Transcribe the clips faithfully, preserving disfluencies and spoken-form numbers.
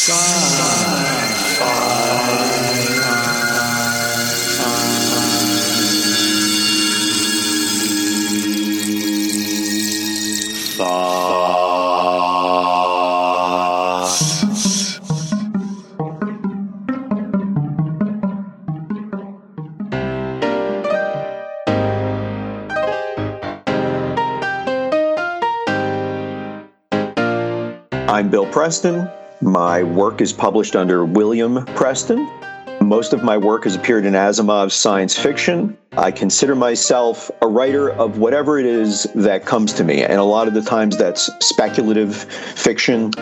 I'm Bill Preston. My work is published under William Preston. Most of my work has appeared in Asimov's science fiction. I consider myself a writer of whatever it is that comes to me, and a lot of the times that's speculative fiction.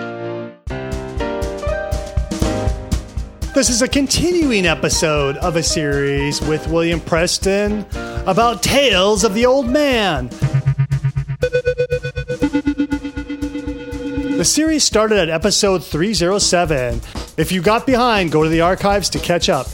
This is a continuing episode of a series with William Preston about Tales of the Old Man. The series started at episode three oh seven. If you got behind, go to the archives to catch up.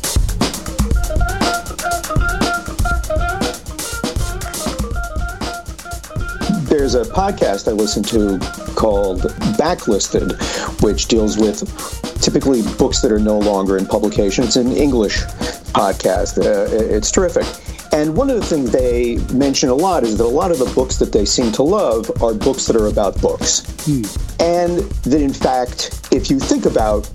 There's a podcast I listen to called Backlisted, which deals with typically books that are no longer in publication. It's an English podcast. Uh, it's terrific. And one of the things they mention a lot is that a lot of the books that they seem to love are books that are about books. Hmm. And that, in fact, if you think about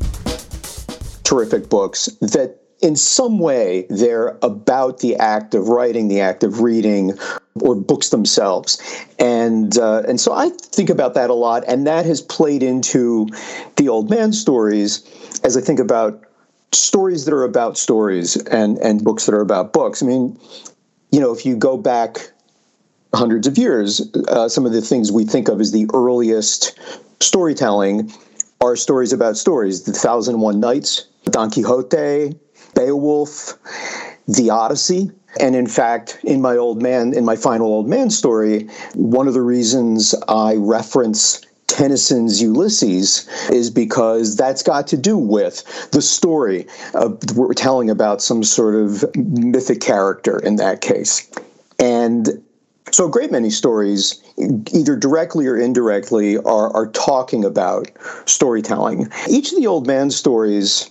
terrific books, that in some way they're about the act of writing, the act of reading, or books themselves. And uh, and so I think about that a lot, and that has played into the Old Man stories as I think about stories that are about stories and, and books that are about books. I mean, you know, if you go back hundreds of years, uh, some of the things we think of as the earliest storytelling are stories about stories. The Thousand and One Nights, Don Quixote, Beowulf, the Odyssey. And in fact, in my old man, in my final Old Man story, one of the reasons I reference Tennyson's Ulysses is because that's got to do with the story of, we're telling about some sort of mythic character in that case. And so a great many stories, either directly or indirectly, are, are talking about storytelling. Each of the Old Man stories,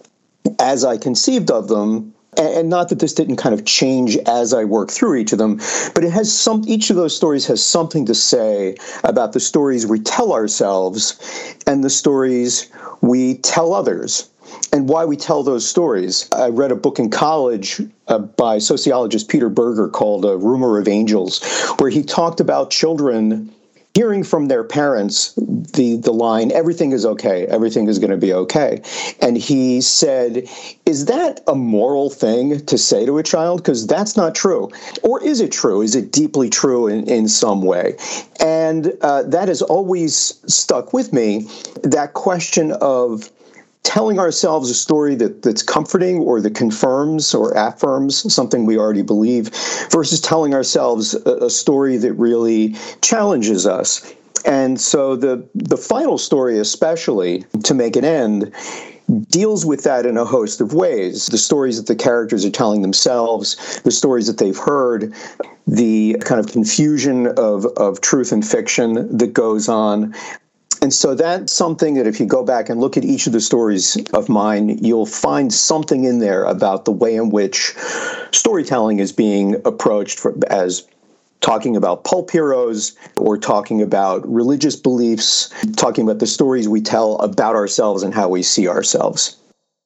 as I conceived of them, and not that this didn't kind of change as I work through each of them, but it has some. Each of those stories has something to say about the stories we tell ourselves and the stories we tell others, and why we tell those stories. I read a book in college uh, by sociologist Peter Berger called A Rumor of Angels, where he talked about children hearing from their parents the, the line, everything is okay, everything is going to be okay. And he said, is that a moral thing to say to a child? Because that's not true. Or is it true? Is it deeply true in, in some way? And uh, that has always stuck with me, that question of telling ourselves a story that, that's comforting or that confirms or affirms something we already believe versus telling ourselves a, a story that really challenges us. And so the, the final story, especially, To Make an End, deals with that in a host of ways. The stories that the characters are telling themselves, the stories that they've heard, the kind of confusion of, of truth and fiction that goes on. And so that's something that if you go back and look at each of the stories of mine, you'll find something in there about the way in which storytelling is being approached for, as talking about pulp heroes or talking about religious beliefs, talking about the stories we tell about ourselves and how we see ourselves.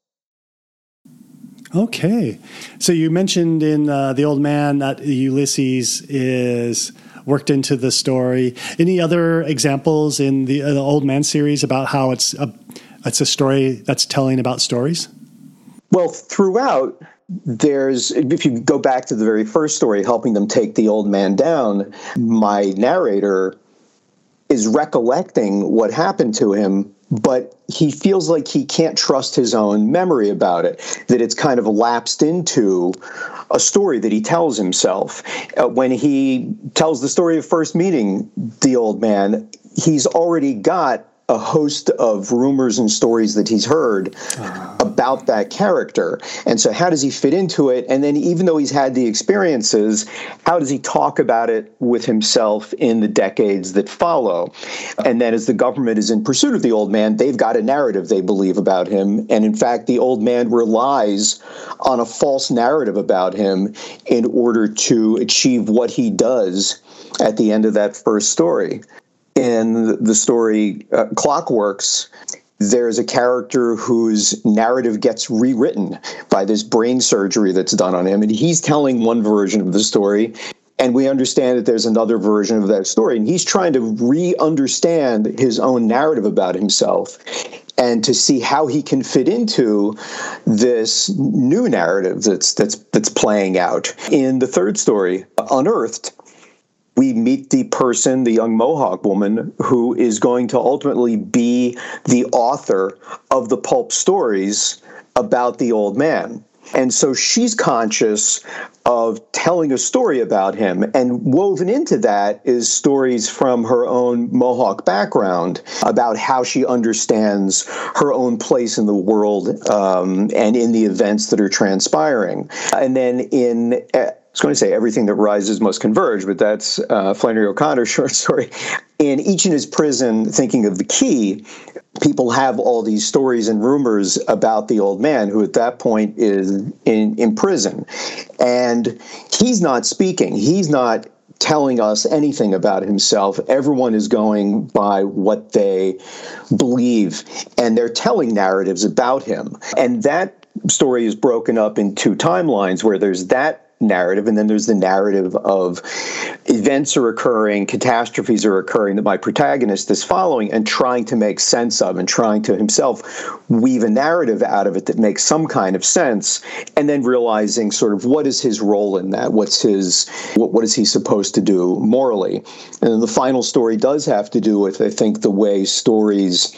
Okay. So you mentioned in uh, The Old Man that Ulysses is worked into the story. Any other examples in the, uh, the Old Man series about how it's a, it's a story that's telling about stories? Well, throughout, there's, if you go back to the very first story, helping them take the old man down, my narrator is recollecting what happened to him, but he feels like he can't trust his own memory about it, that it's kind of lapsed into a story that he tells himself. Uh, when he tells the story of first meeting the old man, he's already got a host of rumors and stories that he's heard uh. about that character. And so how does he fit into it? And then even though he's had the experiences, how does he talk about it with himself in the decades that follow? And then as the government is in pursuit of the old man, they've got a narrative they believe about him. And in fact, the old man relies on a false narrative about him in order to achieve what he does at the end of that first story. In the story uh, Clockworks, there's a character whose narrative gets rewritten by this brain surgery that's done on him, and he's telling one version of the story, and we understand that there's another version of that story, and he's trying to re-understand his own narrative about himself and to see how he can fit into this new narrative that's that's that's playing out. In the third story, Unearthed, we meet the person, the young Mohawk woman, who is going to ultimately be the author of the pulp stories about the old man. And so she's conscious of telling a story about him, and woven into that is stories from her own Mohawk background about how she understands her own place in the world um, and in the events that are transpiring. And then in... Uh, I was going to say Everything That Rises Must Converge, but that's uh, Flannery O'Connor's short story. In Each in His Prison, Thinking of the Key, people have all these stories and rumors about the old man who at that point is in, in prison. And he's not speaking. He's not telling us anything about himself. Everyone is going by what they believe, and they're telling narratives about him. And that story is broken up in two timelines where there's that narrative, and then there's the narrative of events are occurring, catastrophes are occurring that my protagonist is following and trying to make sense of, and trying to himself weave a narrative out of it that makes some kind of sense, and then realizing sort of what is his role in that, what's his, what, what is he supposed to do morally. And then the final story does have to do with, I think, the way stories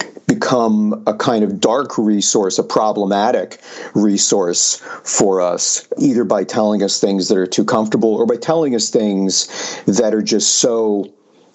become a kind of dark resource, a problematic resource for us, either by telling us things that are too comfortable or by telling us things that are just so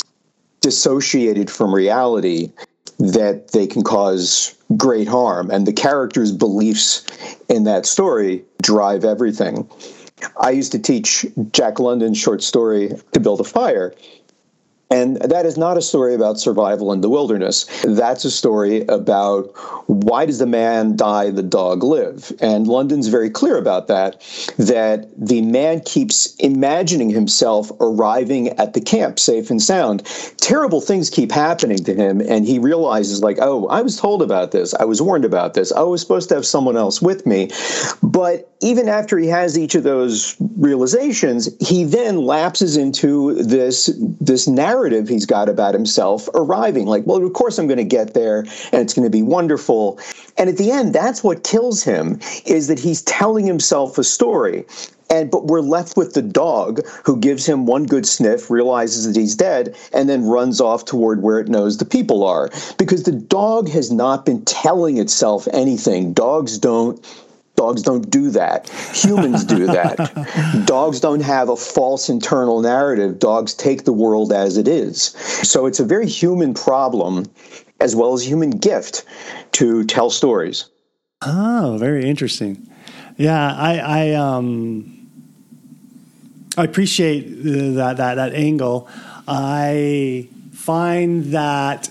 dissociated from reality that they can cause great harm. And the character's beliefs in that story drive everything. I used to teach Jack London's short story, To Build a Fire. And that is not a story about survival in the wilderness. That's a story about why does the man die, the dog live? And London's very clear about that, that the man keeps imagining himself arriving at the camp safe and sound. Terrible things keep happening to him, and he realizes, like, oh, I was told about this. I was warned about this. I was supposed to have someone else with me. But even after he has each of those realizations, he then lapses into this, this narrative he's got about himself arriving. Like, well, of course I'm going to get there, and it's going to be wonderful. And at the end, that's what kills him, is that he's telling himself a story. And but we're left with the dog, who gives him one good sniff, realizes that he's dead, and then runs off toward where it knows the people are. Because the dog has not been telling itself anything. Dogs don't Dogs don't do that. Humans do that. Dogs don't have a false internal narrative. Dogs take the world as it is. So it's a very human problem, as well as a human gift, to tell stories. Oh, very interesting. Yeah, I I um I appreciate that that that angle. I find that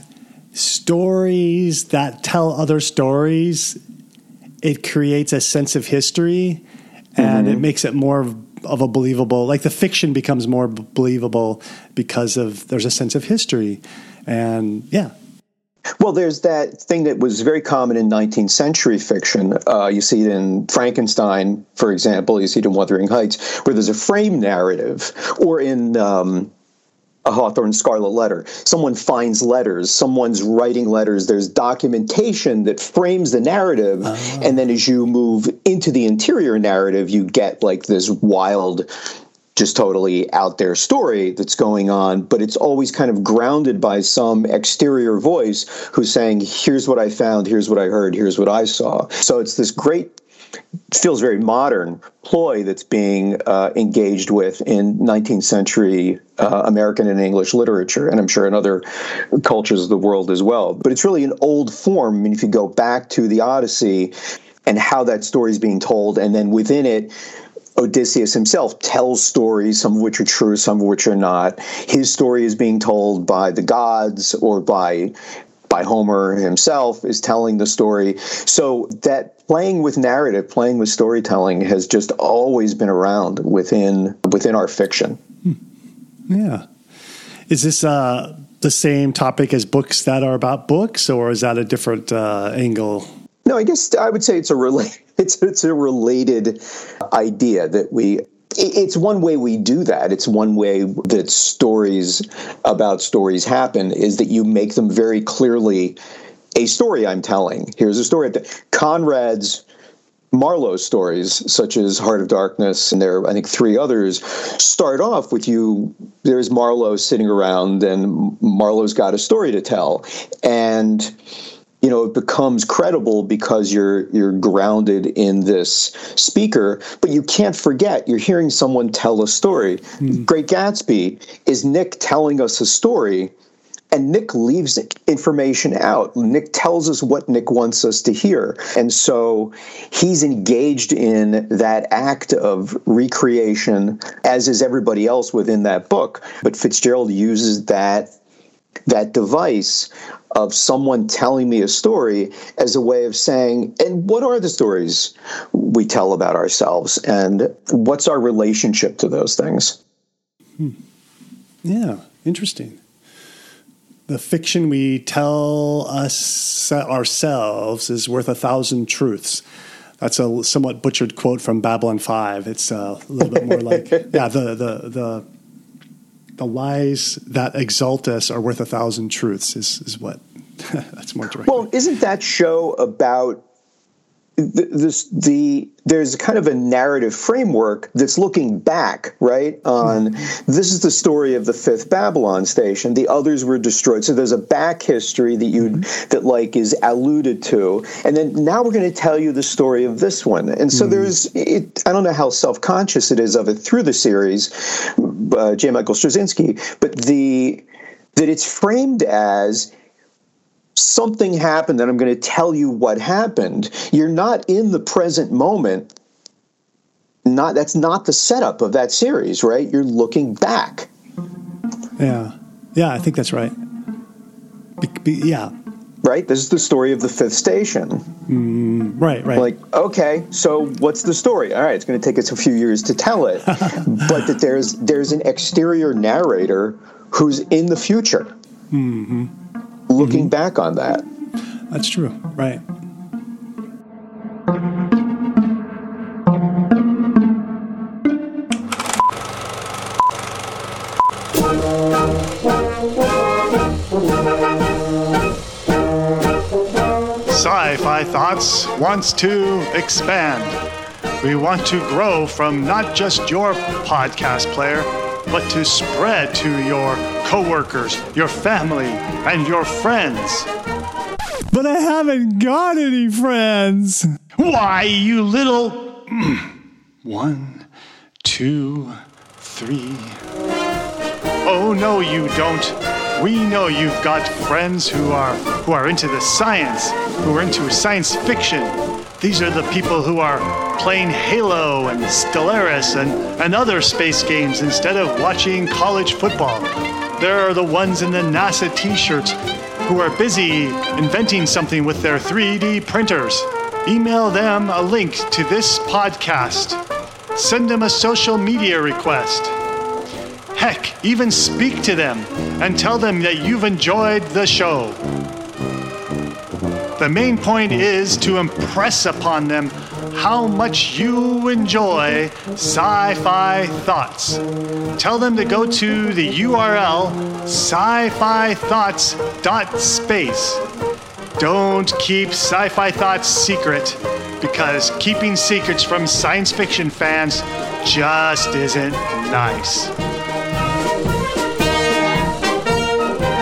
stories that tell other stories, it creates a sense of history, and mm-hmm. it makes it more of a believable, like the fiction becomes more believable because of there's a sense of history. And yeah. Well, there's that thing that was very common in nineteenth century fiction. Uh, you see it in Frankenstein, for example. You see it in Wuthering Heights, where there's a frame narrative, or in um, a Hawthorne Scarlet Letter. Someone finds letters, someone's writing letters, there's documentation that frames the narrative, oh. and then as you move into the interior narrative, you get like this wild, just totally out there story that's going on, but it's always kind of grounded by some exterior voice who's saying, here's what I found, here's what I heard, here's what I saw. So it's this great feels very modern ploy that's being uh, engaged with in nineteenth century uh, American and English literature, and I'm sure in other cultures of the world as well. But it's really an old form. I mean, if you go back to the Odyssey and how that story is being told, and then within it, Odysseus himself tells stories, some of which are true, some of which are not. His story is being told by the gods or by by Homer himself is telling the story. So that playing with narrative, playing with storytelling has just always been around within within our fiction. Hmm. Yeah. Is this uh, the same topic as books that are about books, or is that a different uh, angle? No, I guess I would say it's a rela- it's it's a related idea that we. It's one way we do that. It's one way that stories about stories happen is that you make them very clearly a story I'm telling. Here's a story. Conrad's Marlowe stories, such as Heart of Darkness, and there are, I think, three others, start off with you. There's Marlowe sitting around, and Marlowe's got a story to tell. And you know, it becomes credible because you're you're grounded in this speaker, but you can't forget you're hearing someone tell a story. Mm. Great Gatsby is Nick telling us a story, and Nick leaves information out. Nick tells us what Nick wants us to hear. And so he's engaged in that act of recreation, as is everybody else within that book. But Fitzgerald uses that that device of someone telling me a story as a way of saying, and what are the stories we tell about ourselves, and what's our relationship to those things? Hmm. Yeah, interesting. The fiction we tell us ourselves is worth a thousand truths. That's a somewhat butchered quote from Babylon five. It's a little bit more like, yeah, the the the the lies that exalt us are worth a thousand truths is, is what that's more direct. Well, isn't that show about the, this, the, there's kind of a narrative framework that's looking back, right, on mm-hmm. this is the story of the fifth Babylon station. The others were destroyed. So there's a back history that you mm-hmm. that like is alluded to. And then now we're going to tell you the story of this one. And so mm-hmm. there's, it, I don't know how self-conscious it is of it through the series, uh, J. Michael Straczynski, but the that it's framed as something happened and I'm going to tell you what happened. You're not in the present moment. Not that's not the setup of that series, right? You're looking back. Yeah. Yeah, I think that's right. Be, be, yeah. Right? This is the story of the fifth station. Mm, right, right. Like, okay, so what's the story? All right, it's going to take us a few years to tell it. But that there's there's an exterior narrator who's in the future. Mm-hmm. Looking mm-hmm. back on that. That's true, right. Sci-Fi Thoughts wants to expand. We want to grow from not just your podcast player, but to spread to your coworkers, your family, and your friends. But I haven't got any friends. Why, you little... One, two, three... Oh, no, you don't. We know you've got friends who are who are into the science, who are into science fiction. These are the people who are playing Halo and Stellaris and, and other space games instead of watching college football. There are the ones in the NASA t-shirts who are busy inventing something with their three D printers. Email them a link to this podcast. Send them a social media request. Heck, even speak to them and tell them that you've enjoyed the show. The main point is to impress upon them how much you enjoy Sci-Fi Thoughts. Tell them to go to the U R L sci fi thoughts dot space. Don't keep Sci-Fi Thoughts secret, because keeping secrets from science fiction fans just isn't nice.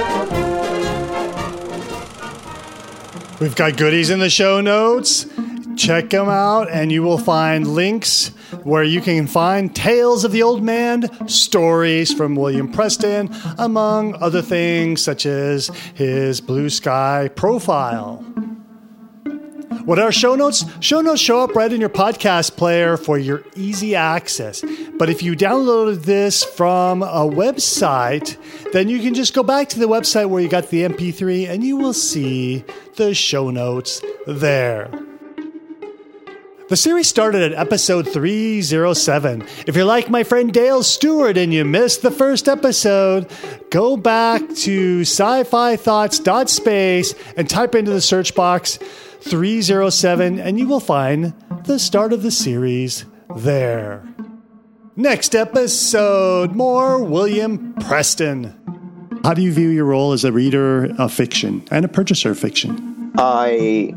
We've got goodies in the show notes. Check them out, and you will find links where you can find Tales of the Old Man, stories from William Preston, among other things such as his Blue Sky profile. What are show notes? Show notes show up right in your podcast player for your easy access. But if you downloaded this from a website, then you can just go back to the website where you got the M P three and you will see the show notes there. The series started at episode three oh seven. If you're like my friend Dale Stewart and you missed the first episode, go back to sci-fi thoughts dot space and type into the search box three oh seven and you will find the start of the series there. Next episode, more William Preston. How do you view your role as a reader of fiction and a purchaser of fiction? I...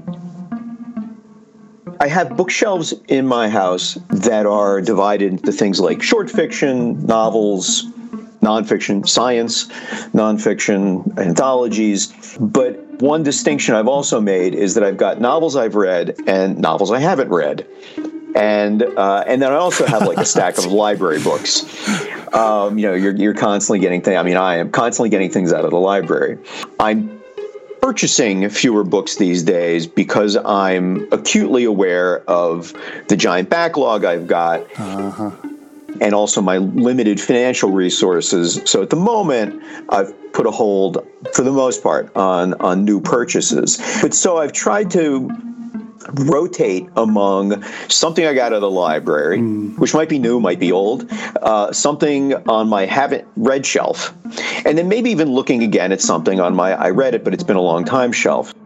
I have bookshelves in my house that are divided into things like short fiction, novels, nonfiction, science, nonfiction, anthologies. But one distinction I've also made is that I've got novels I've read and novels I haven't read. And uh, and then I also have like a stack of library books. Um, you know, you're you're constantly getting things. I mean, I am constantly getting things out of the library. I'm purchasing fewer books these days because I'm acutely aware of the giant backlog I've got, uh-huh. and also my limited financial resources. So at the moment, I've put a hold, for the most part, on, on new purchases. But so I've tried to rotate among something I got out of the library, mm. which might be new, might be old, uh, something on my haven't read shelf, and then maybe even looking again at something on my I read it, but it's been a long time shelf.